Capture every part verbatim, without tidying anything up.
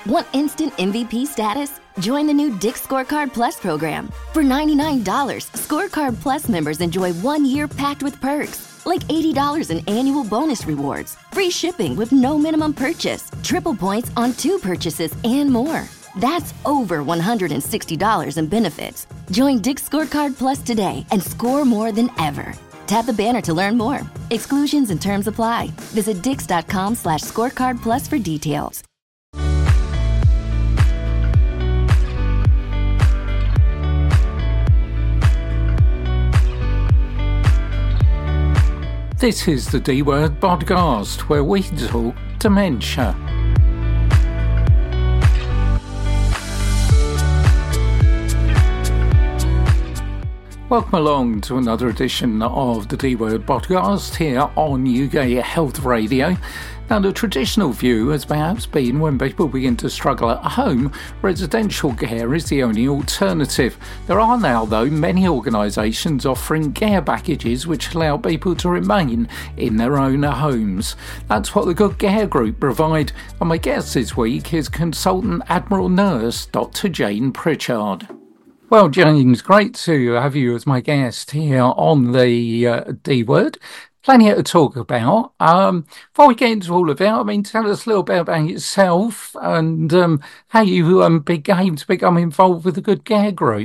Want instant M V P status? Join the new Dick's Scorecard Plus program. For ninety-nine dollars, Scorecard Plus members enjoy one year packed with perks, like eighty dollars in annual bonus rewards, free shipping with no minimum purchase, triple points on two purchases, and more. That's over one hundred sixty dollars in benefits. Join Dick's Scorecard Plus today and score more than ever. Tap the banner to learn more. Exclusions and terms apply. Visit dix.com slash scorecard plus for details. This is the D Word podcast, where we talk dementia. Welcome along to another edition of the D Word podcast here on U K Health Radio. Now, the traditional view has perhaps been when people begin to struggle at home, residential care is the only alternative. There are now, though, many organisations offering care packages which allow people to remain in their own homes. That's what the Good Care Group provide, and my guest this week is consultant Admiral Nurse Doctor Jane Pritchard. Well, James, great to have you as my guest here on the uh, D Word. Plenty to talk about. Um, before we get into all of it, I mean, tell us a little bit about yourself and um, how you um, became to become involved with the Good Care Group.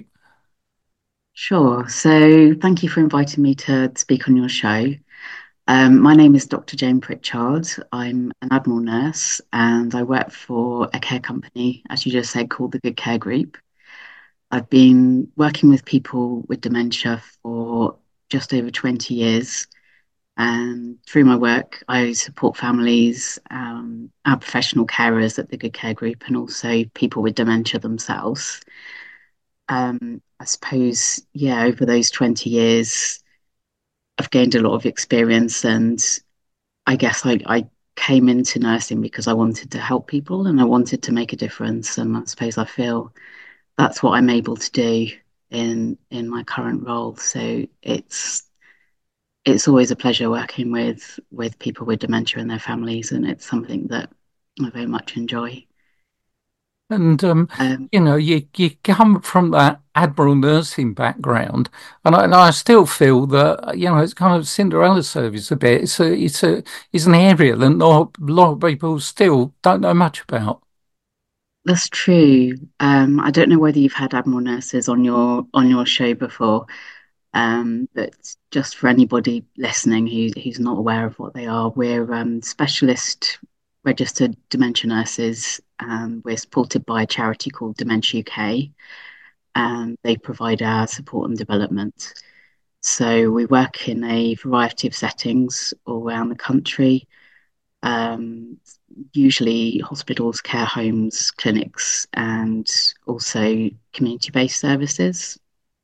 Sure. So thank you for inviting me to speak on your show. Um, my name is Doctor Jane Pritchard. I'm an Admiral Nurse and I work for a care company, as you just said, called the Good Care Group. I've been working with people with dementia for just over twenty years. And through my work, I support families, um, our professional carers at the Good Care Group, and also people with dementia themselves. Um, I suppose, yeah, over those twenty years, I've gained a lot of experience, and I guess I, I came into nursing because I wanted to help people and I wanted to make a difference. And I suppose I feel that's what I'm able to do in in my current role. So it's It's always a pleasure working with with people with dementia and their families, and it's something that I very much enjoy. And, um, Um, you know, you, you come from that Admiral nursing background, and I, and I still feel that, you know, it's kind of Cinderella service a bit. It's a, it's a, it's an area that not, a lot of people still don't know much about. that's true. Um, I don't know whether you've had Admiral nurses on your on your show before, um, but just for anybody listening who, who's not aware of what they are, we're um, specialist registered dementia nurses. Um, we're supported by a charity called Dementia U K, and they provide our support and development. So we work in a variety of settings all around the country, um, usually hospitals, care homes, clinics, and also community-based services.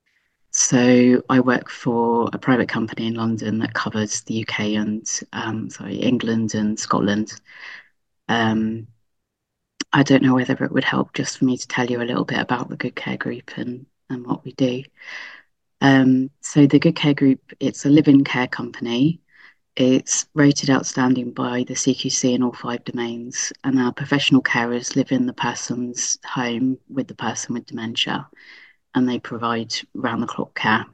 So I work for a private company in London that covers the U K and um, sorry, England and Scotland. Um, I don't know whether it would help just for me to tell you a little bit about the Good Care Group and, and what we do. Um, so the Good Care Group, it's a live-in care company. It's rated outstanding by the C Q C in all five domains, and our professional carers live in the person's home with the person with dementia, and they provide round-the-clock care.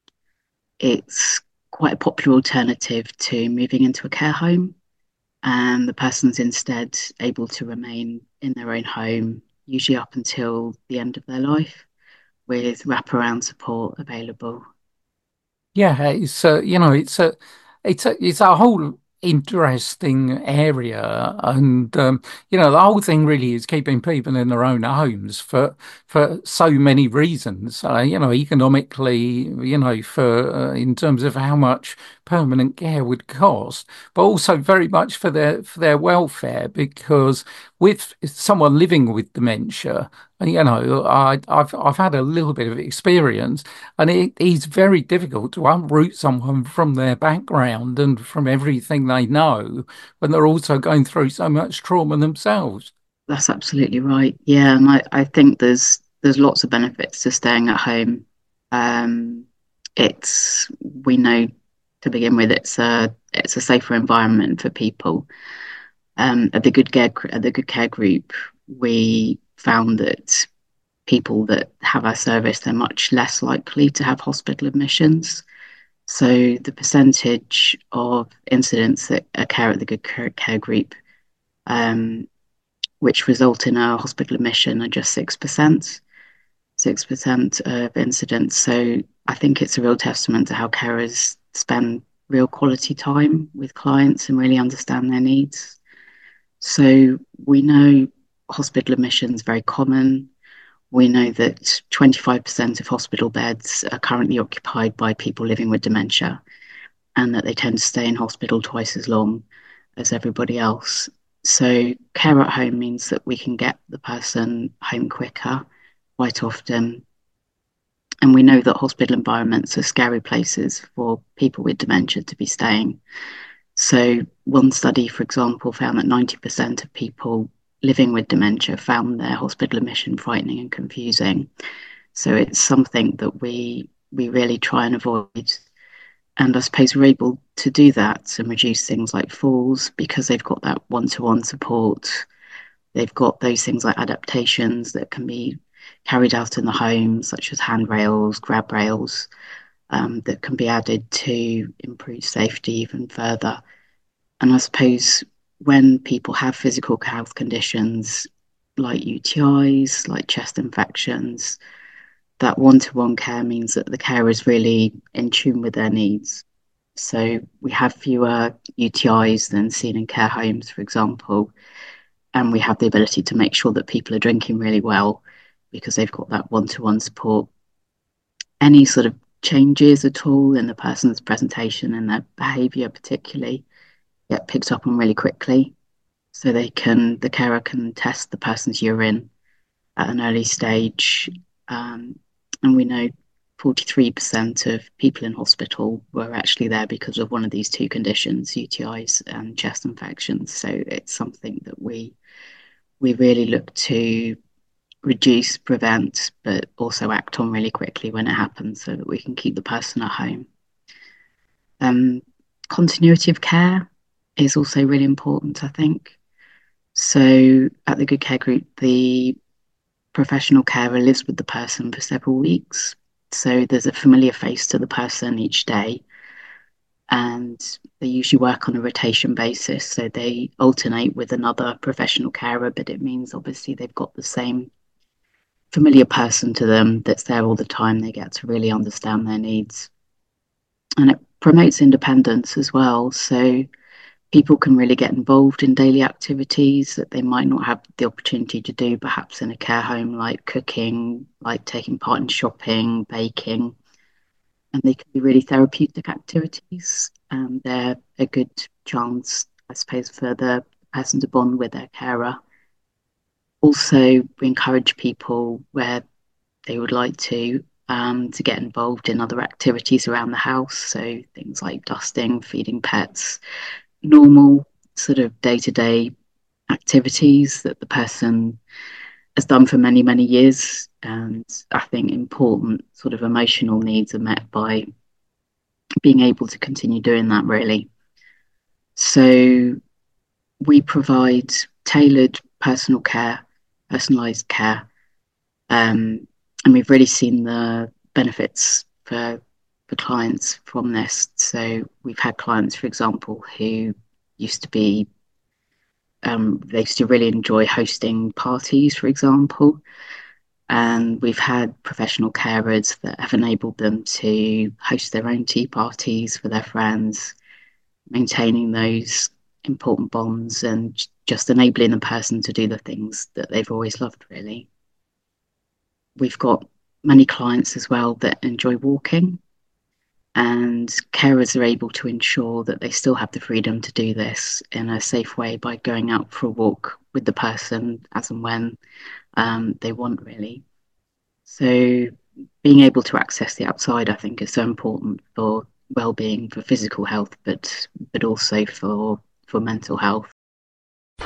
It's quite a popular alternative to moving into a care home, and the person's instead able to remain in their own home, usually up until the end of their life, with wraparound support available. Yeah, it's uh, you know, it's a, it's a, it's a whole interesting area, and um, you know, the whole thing really is keeping people in their own homes for for so many reasons. Uh, you know, economically, you know, for uh, in terms of how much permanent care would cost, but also very much for their for their welfare, because with someone living with dementia, you know, I, I've I've had a little bit of experience, and it is very difficult to uproot someone from their background and from everything they know when they're also going through so much trauma themselves. That's absolutely right. Yeah, and I, I think there's there's lots of benefits to staying at home. Um, it's we know to begin with it's a it's a safer environment for people. Um, at the Good Care at the Good Care Group, we found that people that have our service, they're much less likely to have hospital admissions. So the percentage of incidents that occur at the Good Care Group, um, which result in a hospital admission, are just six percent. six percent of incidents. So I think it's a real testament to how carers spend real quality time with clients and really understand their needs. So we know hospital admissions are very common. We know that twenty-five percent of hospital beds are currently occupied by people living with dementia, and that they tend to stay in hospital twice as long as everybody else. So care at home means that we can get the person home quicker quite often. And we know that hospital environments are scary places for people with dementia to be staying. So one study, for example, found that ninety percent of people living with dementia found their hospital admission frightening and confusing. So it's something that we we really try and avoid. And I suppose we're able to do that and reduce things like falls because they've got that one-to-one support. They've got those things like adaptations that can be carried out in the home, such as handrails, grab rails, um, that can be added to improve safety even further. And I suppose when people have physical health conditions like U T Is, like chest infections, that one-to-one care means that the carer is really in tune with their needs. So we have fewer U T Is than seen in care homes, for example, and we have the ability to make sure that people are drinking really well because they've got that one-to-one support. Any sort of changes at all in the person's presentation and their behaviour particularly get picked up on really quickly, so they can the carer can test the person's urine at an early stage. Um, and we know forty-three percent of people in hospital were actually there because of one of these two conditions, U T Is and chest infections. So it's something that we we really look to reduce, prevent, but also act on really quickly when it happens so that we can keep the person at home. Um, continuity of care is also really important, I think. So at the Good Care Group, the professional carer lives with the person for several weeks. So there's a familiar face to the person each day. And they usually work on a rotation basis. So they alternate with another professional carer, but it means obviously they've got the same familiar person to them that's there all the time. They get to really understand their needs. And it promotes independence as well. So people can really get involved in daily activities that they might not have the opportunity to do perhaps in a care home, like cooking, like taking part in shopping, baking. And they can be really therapeutic activities. Um, they're a good chance, I suppose, for the person to bond with their carer. Also, we encourage people where they would like to um, to get involved in other activities around the house. So things like dusting, feeding pets, normal sort of day-to-day activities that the person has done for many, many years. And I think important sort of emotional needs are met by being able to continue doing that, really. So we provide tailored personal care, personalised care, um, and we've really seen the benefits for for clients from this. So we've had clients, for example, who used to be um, they used to really enjoy hosting parties, for example. And we've had professional carers that have enabled them to host their own tea parties for their friends, maintaining those important bonds and just enabling the person to do the things that they've always loved, really. We've got many clients as well that enjoy walking, and carers are able to ensure that they still have the freedom to do this in a safe way by going out for a walk with the person as and when um, they want, really. So being able to access the outside, I think, is so important for well-being, for physical health, but but also for for mental health. U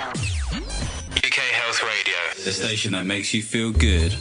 K Health Radio, the station that makes you feel good.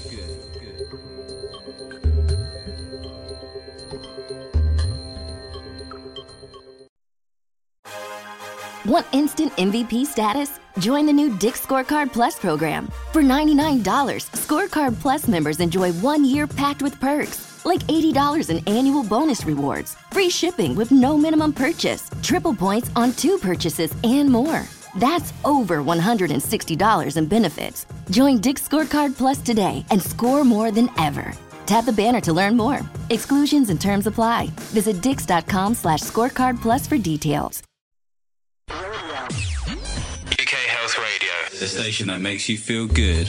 Want instant M V P status? Join the new Dick's Scorecard Plus program. For ninety-nine dollars, Scorecard Plus members enjoy one year packed with perks, like eighty dollars in annual bonus rewards, free shipping with no minimum purchase, triple points on two purchases, and more. That's over one hundred sixty dollars in benefits. Join Dick's Scorecard Plus today and score more than ever. Tap the banner to learn more. Exclusions and terms apply. Visit dix.com slash scorecard plus for details. U K Health Radio, the station that makes you feel good.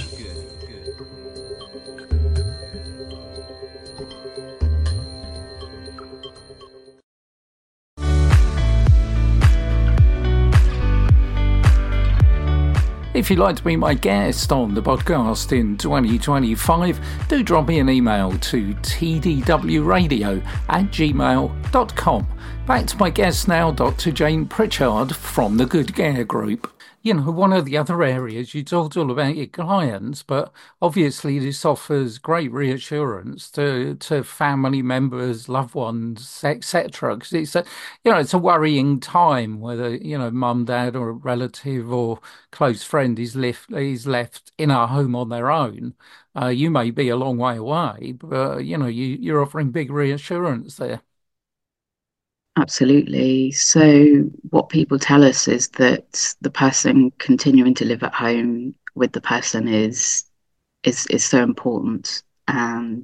If you'd like to be my guest on the podcast in twenty twenty-five, do drop me an email to t d w radio at gmail dot com. Back to my guest now, Doctor Jane Pritchard from the Good Care Group. You know, one of the other areas, you talked all about your clients, but obviously this offers great reassurance to to family members, loved ones, et cetera. Because it's a, you know, it's a worrying time whether, you know, mum, dad, or a relative or close friend is left is left in our home on their own. Uh, you may be a long way away, but you know, you you're offering big reassurance there. Absolutely. So what people tell us is that the person continuing to live at home with the person is is is so important. And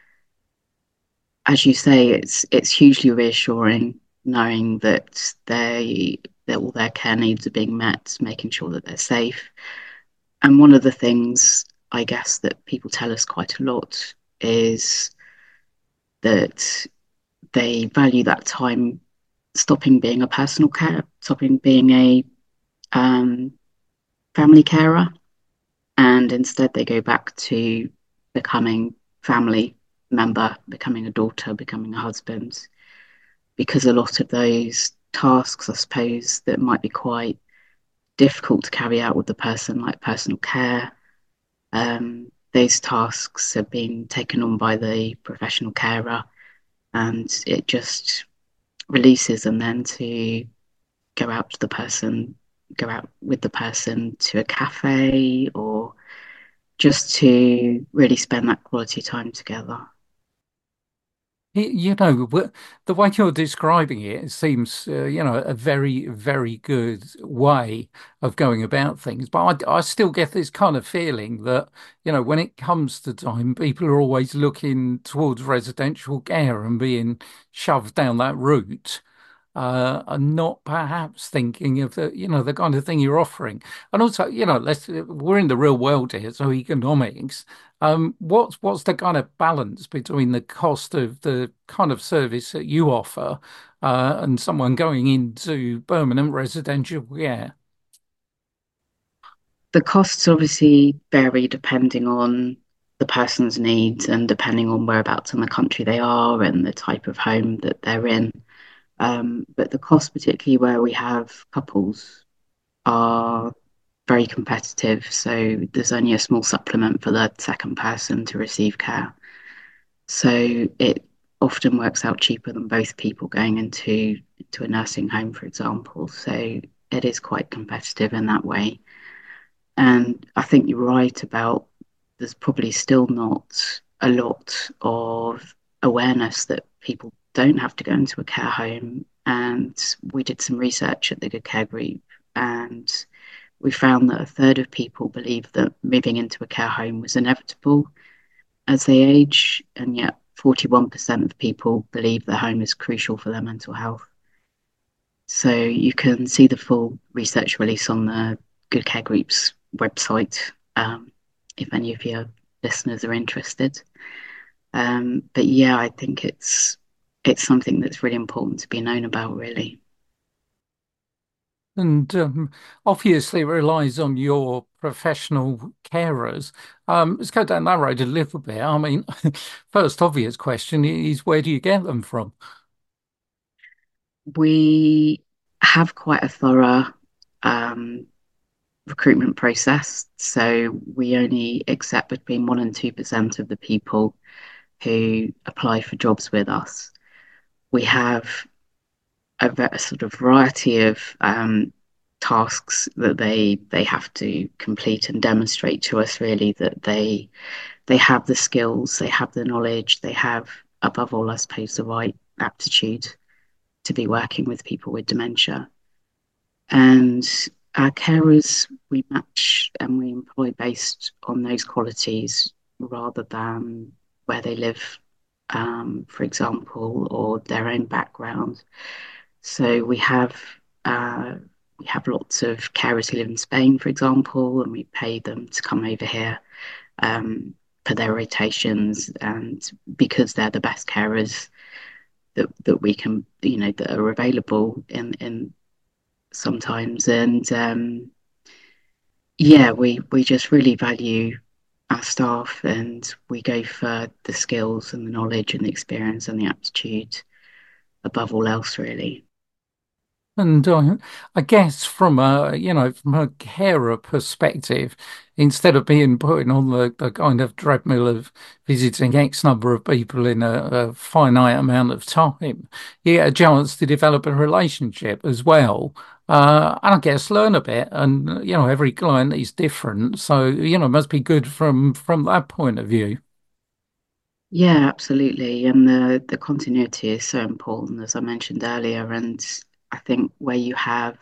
as you say, it's it's hugely reassuring knowing that they that all their care needs are being met, making sure that they're safe. And one of the things I guess that people tell us quite a lot is that they value that time stopping being a personal care, stopping being a um, family carer, and instead they go back to becoming family member, becoming a daughter, becoming a husband, because a lot of those tasks, I suppose, that might be quite difficult to carry out with the person, like personal care, um, those tasks have been taken on by the professional carer, and it just releases them then to go out to the person, go out with the person to a cafe, or just to really spend that quality time together. You know, the way you're describing it, it seems, uh, you know, a very, very good way of going about things. But I, I still get this kind of feeling that, you know, when it comes to time, people are always looking towards residential care and being shoved down that route. Uh, and not perhaps thinking of the, you know, the kind of thing you're offering. And also, you know, let's we're in the real world here, so economics. Um, what's what's the kind of balance between the cost of the kind of service that you offer uh, and someone going into permanent residential care? The costs obviously vary depending on the person's needs and depending on whereabouts in the country they are and the type of home that they're in. Um, but the costs, particularly where we have couples, are very competitive. So there's only a small supplement for the second person to receive care. So it often works out cheaper than both people going into, into a nursing home, for example. So it is quite competitive in that way. And I think you're right about there's probably still not a lot of awareness that people don't have to go into a care home. And we did some research at the Good Care Group, and we found that a third of people believe that moving into a care home was inevitable as they age, and yet forty-one percent of people believe their home is crucial for their mental health. So you can see the full research release on the Good Care Group's website, um, if any of your listeners are interested. Um, but yeah, I think it's it's something that's really important to be known about, really. And um, obviously it relies on your professional carers. Um, let's go down that road a little bit. I mean, first obvious question is, where do you get them from? We have quite a thorough um, recruitment process. So we only accept between one and two percent of the people who apply for jobs with us. We have a, a sort of variety of um, tasks that they they have to complete and demonstrate to us really that they they have the skills, they have the knowledge, they have above all, I suppose, the right aptitude to be working with people with dementia. And our carers we match and we employ based on those qualities rather than where they live, um, for example, or their own background. So we have uh, we have lots of carers who live in Spain, for example, and we pay them to come over here um, for their rotations, and because they're the best carers that that we can, you know, that are available in in sometimes, and um, yeah, we we just really value our staff, and we go for the skills and the knowledge and the experience and the aptitude above all else, really. And uh, I guess from a, you know, from a carer perspective, instead of being putting on the, the kind of treadmill of visiting X number of people in a, a finite amount of time, you get a chance to develop a relationship as well. Uh, and I guess learn a bit. And, you know, every client is different. So, you know, it must be good from from that point of view. Yeah, absolutely. And the the continuity is so important, as I mentioned earlier. And I think where you have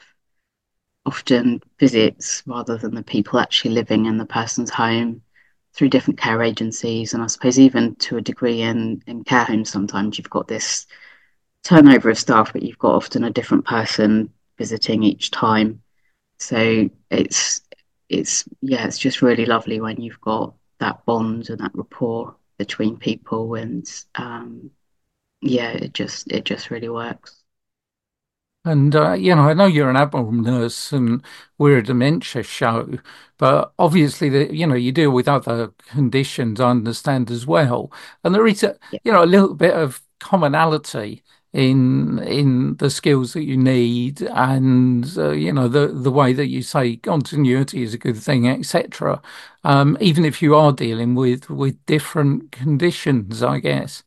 often visits rather than the people actually living in the person's home through different care agencies, and I suppose even to a degree in in care homes, sometimes you've got this turnover of staff, but you've got often a different person visiting each time. So it's it's yeah, it's just really lovely when you've got that bond and that rapport between people, and um, yeah, it just it just really works. And, uh, you know, I know you're an admiral nurse and we're a dementia show, but obviously, the, you know, you deal with other conditions, I understand as well. And there is a, Yeah. you know, a little bit of commonality in in the skills that you need and, uh, you know, the, the way that you say continuity is a good thing, et cetera. Um, even if you are dealing with, with different conditions, I guess.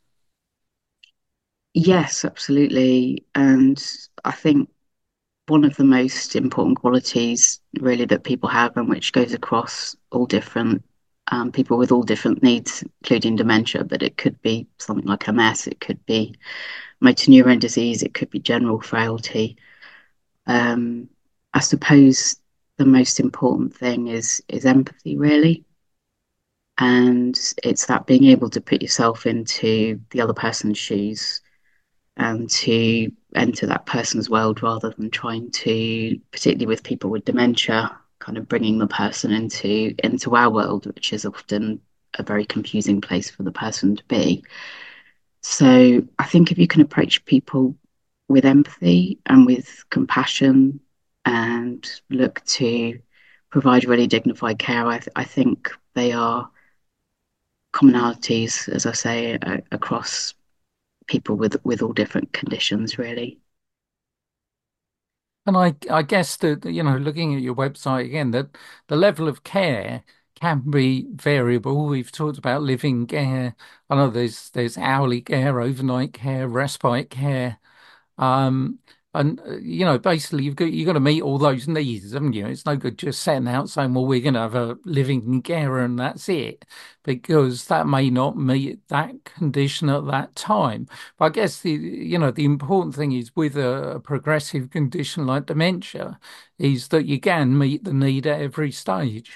Yes, absolutely. And I think one of the most important qualities really that people have and which goes across all different um, people with all different needs, including dementia, but it could be something like M S, it could be motor neurone disease, it could be general frailty. Um, I suppose the most important thing is is empathy, really. And it's that being able to put yourself into the other person's shoes and to enter that person's world rather than trying to, particularly with people with dementia, kind of bringing the person into into our world, which is often a very confusing place for the person to be. So I think if you can approach people with empathy and with compassion and look to provide really dignified care, I, th- I think they are commonalities, as I say, a- across people with with all different conditions, really. And I, I guess that, you know, looking at your website again, that the level of care can be variable. We've talked about living care. I know there's there's hourly care, overnight care, respite care. Um, and uh, you know, basically, you've got you've got to meet all those needs, haven't you? It's no good just setting out saying, "Well, we're going to have a living carer and that's it," because that may not meet that condition at that time. But I guess the you know the important thing is with a, a progressive condition like dementia, is that you can meet the need at every stage.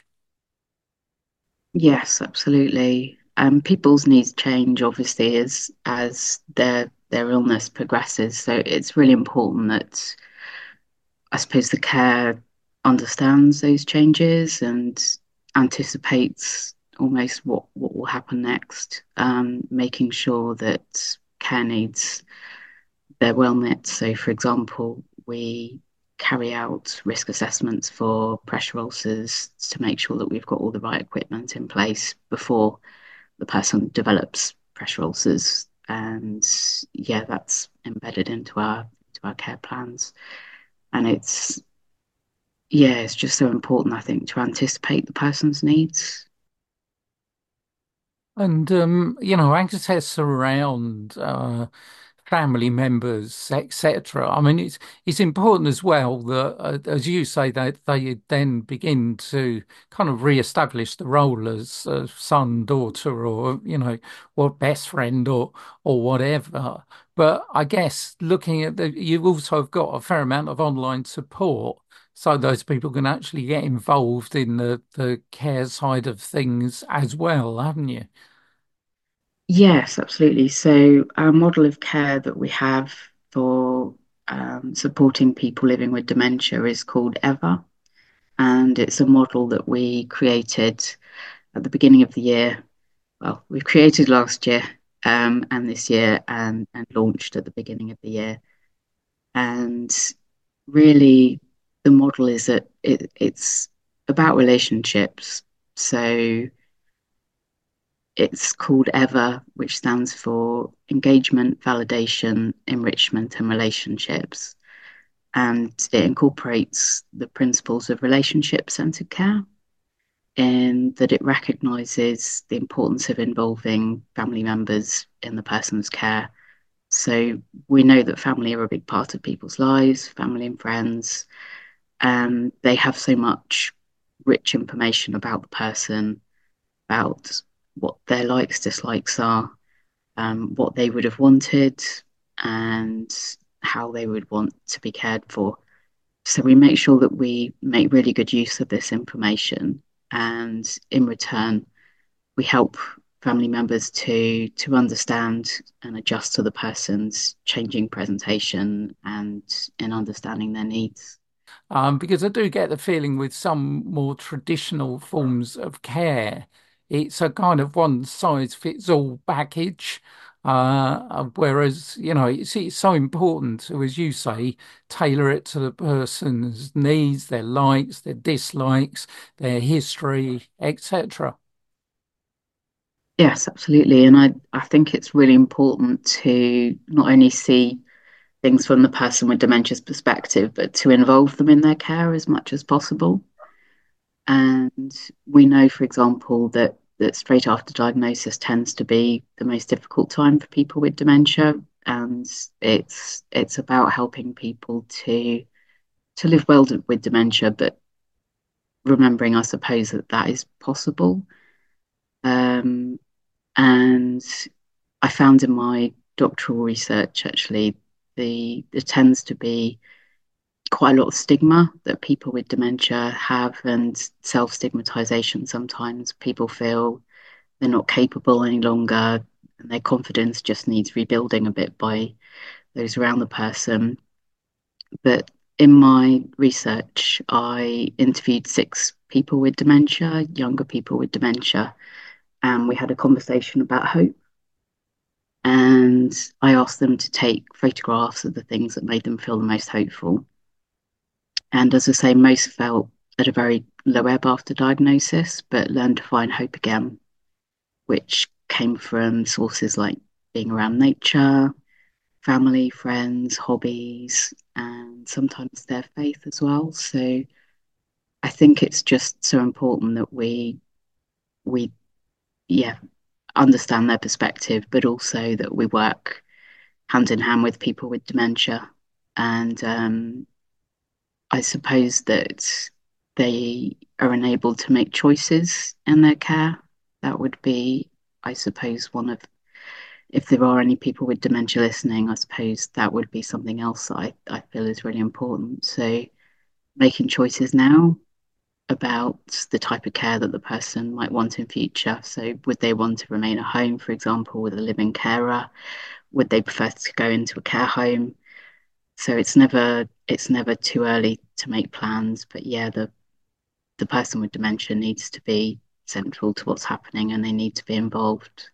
Yes, absolutely. Um, people's needs change obviously as as their their illness progresses. So it's really important that I suppose the care understands those changes and anticipates almost what what will happen next, um, making sure that care needs they're well met. So, for example, we carry out risk assessments for pressure ulcers to make sure that we've got all the right equipment in place before the person develops pressure ulcers. And yeah, that's embedded into our into our care plans. And it's yeah, it's just so important, I think, to anticipate the person's needs. And um, you know, access around uh, family members, et cetera. I mean, it's it's important as well that, uh, as you say, that they then begin to kind of re-establish the role as uh, son, daughter, or you know, or best friend, or or whatever. But I guess looking at the, you've also got a fair amount of online support, so those people can actually get involved in the the care side of things as well, haven't you? Yes, absolutely. So, our model of care that we have for um, supporting people living with dementia is called EVER, and it's a model that we created at the beginning of the year. Well, we've created last year um, and this year, and, and launched at the beginning of the year. And really, the model is that it, it's about relationships. So, it's called EVER, which stands for engagement, validation, enrichment, and relationships. And it incorporates the principles of relationship centered care in that it recognizes the importance of involving family members in the person's care. So we know that family are a big part of people's lives, family and friends, and they have so much rich information about the person, about what their likes, dislikes are, um, what they would have wanted, and how they would want to be cared for. So we make sure that we make really good use of this information, and in return, we help family members to to understand and adjust to the person's changing presentation and in understanding their needs. Um, because I do get the feeling with some more traditional forms of care, it's a kind of one size fits all package. Uh, uh, whereas, you know, it's, it's so important to, as you say, tailor it to the person's needs, their likes, their dislikes, their history, et cetera. Yes, absolutely. And I, I think it's really important to not only see things from the person with dementia's perspective, but to involve them in their care as much as possible. And we know, for example, that that straight after diagnosis tends to be the most difficult time for people with dementia. And it's it's about helping people to to live well with dementia, but remembering, I suppose, that that is possible. Um, and I found in my doctoral research, actually, the there tends to be quite a lot of stigma that people with dementia have, and self stigmatization. Sometimes people feel they're not capable any longer, and their confidence just needs rebuilding a bit by those around the person. But in my research, I interviewed six people with dementia, younger people with dementia, and we had a conversation about hope. And I asked them to take photographs of the things that made them feel the most hopeful. And as I say, most felt at a very low ebb after diagnosis, but learned to find hope again, which came from sources like being around nature, family, friends, hobbies, and sometimes their faith as well. So I think it's just so important that we we yeah understand their perspective, but also that we work hand in hand with people with dementia. And um, I suppose that they are enabled to make choices in their care. That would be, I suppose, one of, if there are any people with dementia listening, I suppose that would be something else that I, I feel is really important. So making choices now about the type of care that the person might want in future. So would they want to remain at home, for example, with a living carer? Would they prefer to go into a care home? So it's never it's never too early to make plans. But yeah, the the person with dementia needs to be central to what's happening, and they need to be involved.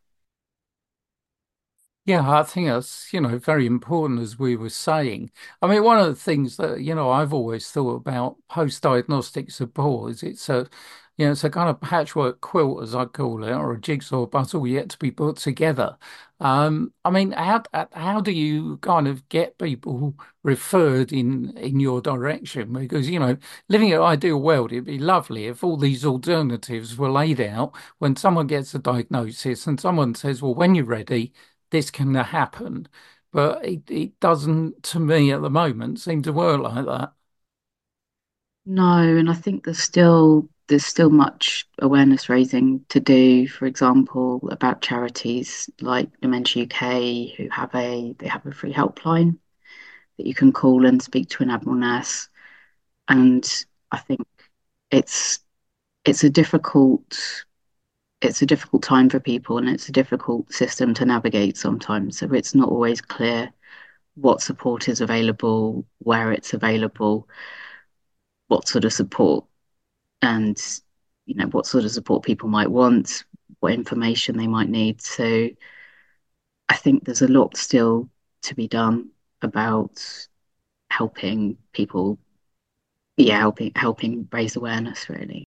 Yeah, I think that's, you know, very important as we were saying. I mean, one of the things that, you know, I've always thought about post-diagnostic support is it's a, you know, it's a kind of patchwork quilt, as I call it, or a jigsaw puzzle yet to be put together. Um, I mean, how how do you kind of get people referred in in your direction? Because, you know, living in an ideal world, it'd be lovely if all these alternatives were laid out when someone gets a diagnosis and someone says, well, when you're ready this can happen. but it, it doesn't, to me at the moment, seem to work like that. No, and I think there's still there's still much awareness raising to do, for example, about charities like Dementia U K, who have a they have a free helpline that you can call and speak to an Admiral nurse. And I think it's it's a difficult it's a difficult time for people, and it's a difficult system to navigate sometimes. So it's not always clear what support is available, where it's available, what sort of support, and you know what sort of support people might want, what information they might need. So I think there's a lot still to be done about helping people, yeah, helping helping raise awareness really.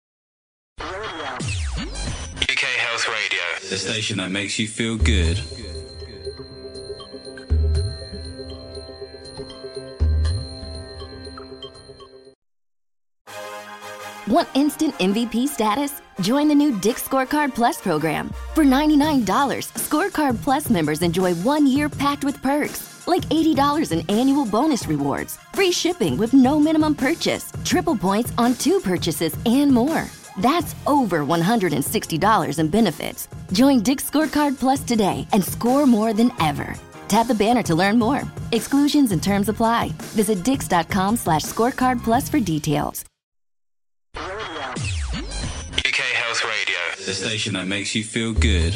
U K Health Radio, the station that makes you feel good. Want instant M V P status? Join the new Dick's Scorecard Plus program. For ninety-nine dollars, Scorecard Plus members enjoy one year packed with perks, like eighty dollars in annual bonus rewards, free shipping with no minimum purchase, triple points on two purchases, and more. That's over one hundred sixty dollars in benefits. Join Dick's Scorecard Plus today and score more than ever. Tap the banner to learn more. Exclusions and terms apply. Visit dix.com slash scorecard plus for details. U K Health Radio, the station that makes you feel good.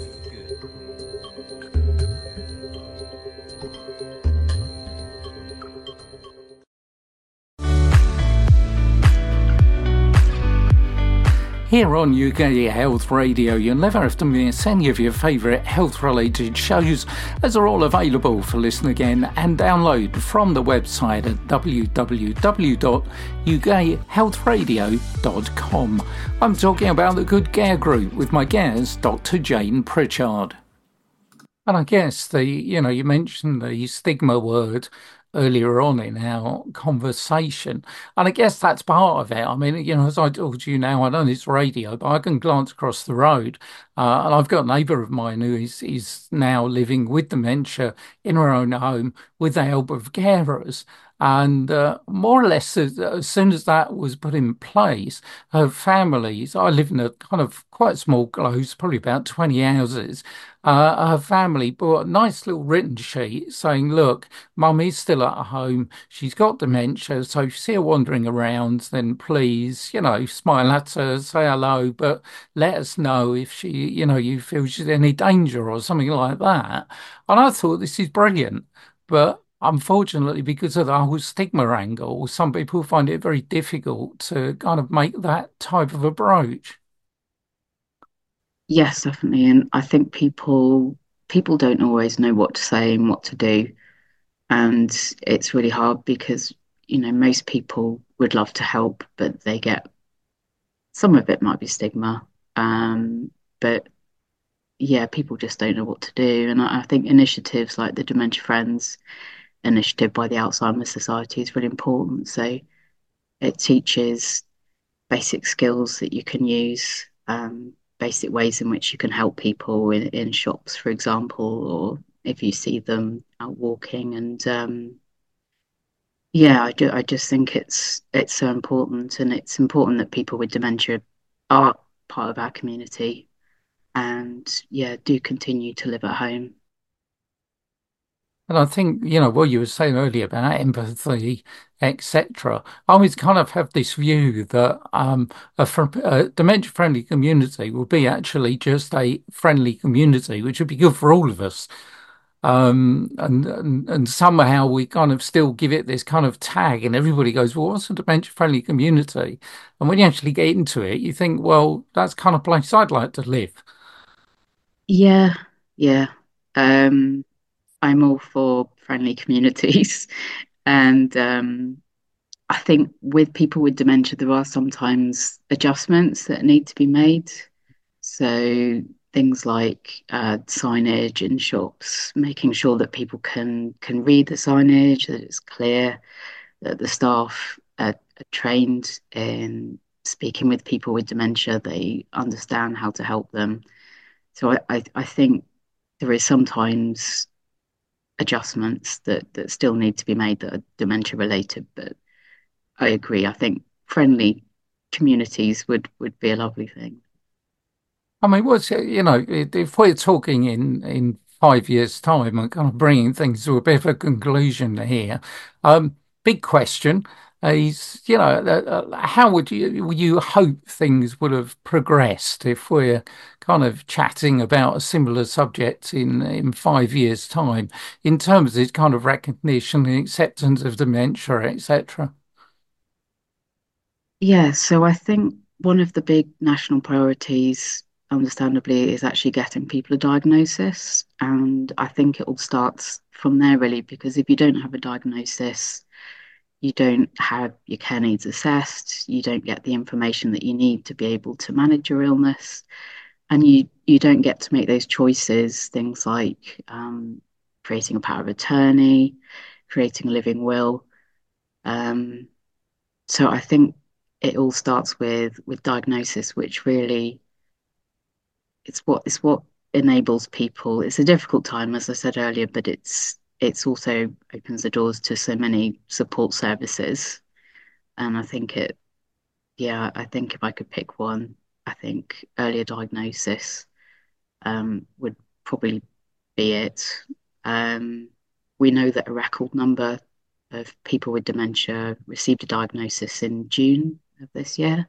Here on U K Health Radio, you'll never have to miss any of your favourite health-related shows, as they're all available for listen again and download from the website at w w w dot u k health radio dot com. I'm talking about the Good Care Group with my guest, Doctor Jane Pritchard. And I guess the, you know, you mentioned the stigma word earlier on in our conversation. And I guess that's part of it. I mean, you know, as I talk to you now, I know it's radio, but I can glance across the road uh, and I've got a neighbour of mine who is, is now living with dementia in her own home with the help of carers. And uh, more or less, as, as soon as that was put in place, her families, I live in a kind of quite small close, probably about twenty houses, uh, her family bought a nice little written sheet saying, look, Mum is still at home, she's got dementia, so if you see her wandering around, then please, you know, smile at her, say hello, but let us know if she, you know, you feel she's in any danger or something like that. And I thought, this is brilliant. But unfortunately, because of the whole stigma angle, some people find it very difficult to kind of make that type of approach. Yes, definitely. And I think people people don't always know what to say and what to do. And it's really hard because, you know, most people would love to help, but they get some of it might be stigma. Um, but yeah, people just don't know what to do. And I, I think initiatives like the Dementia Friends initiative by the Alzheimer's Society is really important. So it teaches basic skills that you can use, um, basic ways in which you can help people in, in shops, for example, or if you see them out walking. And um, yeah, I, do, I just think it's it's so important, and it's important that people with dementia are part of our community, and yeah, do continue to live at home. And I think, you know, what you were saying earlier about empathy, et cetera. I always kind of have this view that um, a, fr- a dementia-friendly community will be actually just a friendly community, which would be good for all of us. Um, and, and and somehow we kind of still give it this kind of tag, and everybody goes, "Well, what's a dementia-friendly community?" And when you actually get into it, you think, "Well, that's the kind of place I'd like to live." Yeah, yeah. Um, I'm all for friendly communities. And um, I think with people with dementia, there are sometimes adjustments that need to be made. So things like uh, signage in shops, making sure that people can can read the signage, that it's clear, that the staff are, are trained in speaking with people with dementia, they understand how to help them. So I, I, I think there is sometimes adjustments that, that still need to be made that are dementia related. But I agree. I think friendly communities would, would be a lovely thing. I mean, what's, you know, if we're talking in, in five years' time and kind of bringing things to a bit of a conclusion here, um, big question is, you know, uh, how would you you hope things would have progressed if we're kind of chatting about a similar subject in, in five years' time in terms of kind of recognition and acceptance of dementia, et cetera? Yeah, so I think one of the big national priorities, understandably, is actually getting people a diagnosis. And I think it all starts from there, really, because if you don't have a diagnosis, you don't have your care needs assessed, you don't get the information that you need to be able to manage your illness, and you, you don't get to make those choices, things like um, creating a power of attorney, creating a living will. Um, so I think it all starts with with diagnosis, which really it's what it's what enables people. It's a difficult time, as I said earlier, but it's it's also opens the doors to so many support services. And I think it, yeah, I think if I could pick one, I think earlier diagnosis um, would probably be it. Um, we know that a record number of people with dementia received a diagnosis in June of this year,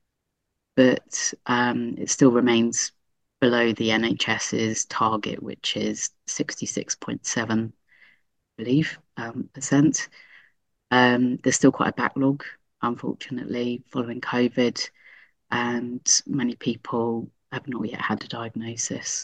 but um, it still remains below the NHS's target, which is sixty-six point seven, I believe, um, percent. Um, there's still quite a backlog, unfortunately, following COVID, and many people have not yet had a diagnosis.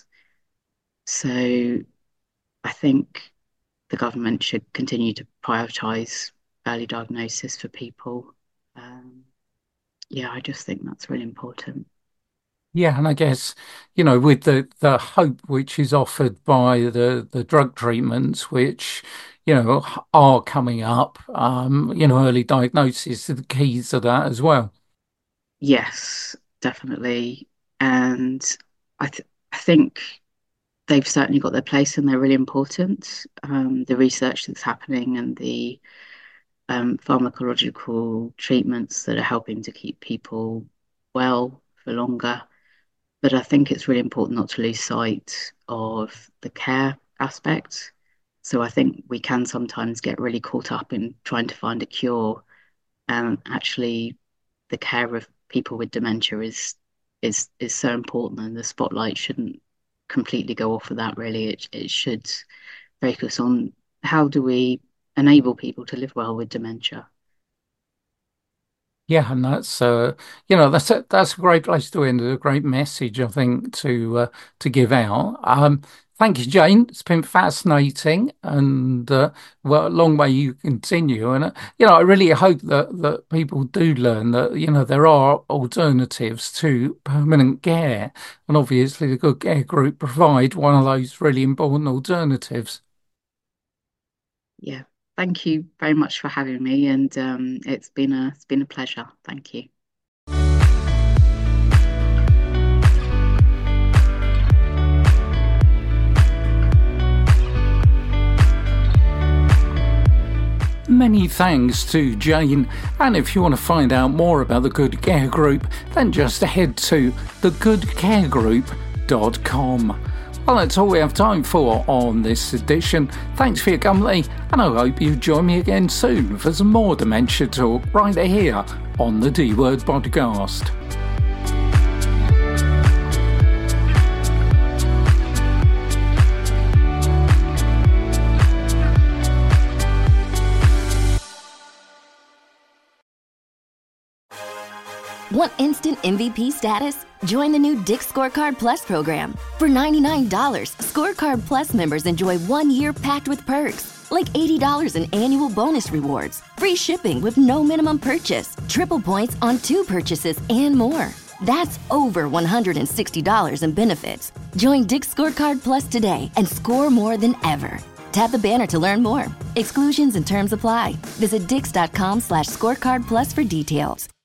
So I think the government should continue to prioritise early diagnosis for people. Um, yeah, I just think that's really important. Yeah, and I guess, you know, with the, the hope which is offered by the, the drug treatments, which, you know, are coming up, um, you know, early diagnosis are the keys to that as well. Yes, definitely. And I, th- I think they've certainly got their place and they're really important. Um, the research that's happening and the um, pharmacological treatments that are helping to keep people well for longer. But I think it's really important not to lose sight of the care aspect. So I think we can sometimes get really caught up in trying to find a cure, and actually the care of people with dementia is is is so important, and the spotlight shouldn't completely go off of that, really. It it should focus on how do we enable people to live well with dementia. Yeah, and that's uh, you know, that's a, that's a great place to end, a great message, I think, to uh, to give out. Um, thank you, Jane. It's been fascinating, and uh, well, long may you continue. And uh, you know, I really hope that that people do learn that you know there are alternatives to permanent care, and obviously the Good Care Group provide one of those really important alternatives. Yeah. Thank you very much for having me, and um, it's been a it's been a pleasure. Thank you. Many thanks to Jane, and if you want to find out more about the Good Care Group, then just head to the good care group dot com. Well, that's all we have time for on this edition. Thanks for your company, and I hope you join me again soon for some more dementia talk right here on the D Word Podcast. Want instant M V P status? Join the new Dick's Scorecard Plus program. For ninety-nine dollars, Scorecard Plus members enjoy one year packed with perks, like eighty dollars in annual bonus rewards, free shipping with no minimum purchase, triple points on two purchases, and more. That's over one hundred sixty dollars in benefits. Join Dick's Scorecard Plus today and score more than ever. Tap the banner to learn more. Exclusions and terms apply. Visit dix dot com slash scorecard plus for details.